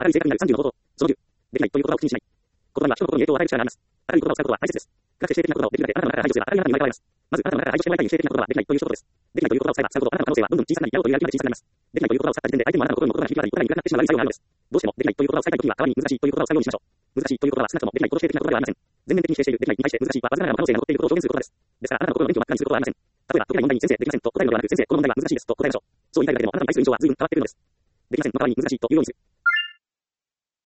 あらゆる正確になる30のことを、その10、できないという言葉を口にしない。言葉には人の心に影響を与える力があります。あらゆる言葉を使うことは大切です。が否定的な言葉をできるだけあなたの中から排除すれば、あらゆるあなたに生まれ変わります。まず、あなたの中から排除してもらいたい否定的な言葉はできないという一言です。できないという言葉を使えば、使うほどあなたの可能性はどんどん小さくなり、やろうというやる気まで小さくなります。できないという言葉を使った時点で相手もあなたの心にも言葉が響き渡り、言葉になくなってしまう作用があるのです。どうしてもできないという言葉を使いたいときは、代わりに難しいという言葉を使うようにしましょう。難しいという言葉は少なくともできないほど否定的な言葉ではありません。全面的に否定しているできないに対して難しいはわずかながらも可能性が残っていることを表現する言葉です。ですから、あなたの心の勉強を真っ赤にすることはありません。例えば、解けない問題に先生できませんと答えるのではなく、先生、この問題は難しいですと答えましょう。そう言いたいだけでもあなたの愛する以上は随分変わってくるのです。できませんの代わりに難しいというようにする。